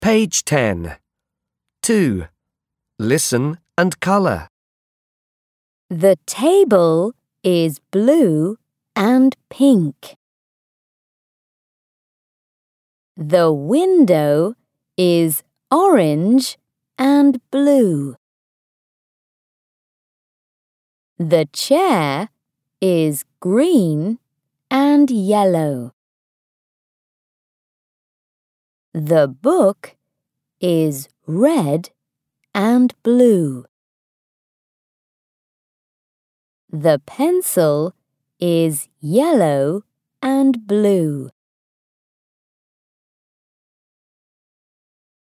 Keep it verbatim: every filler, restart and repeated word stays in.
Page ten. two. Listen and colour. The table is blue and pink. The window is orange and blue. The chair is green and yellow. The book is red and blue. The pencil is yellow and blue.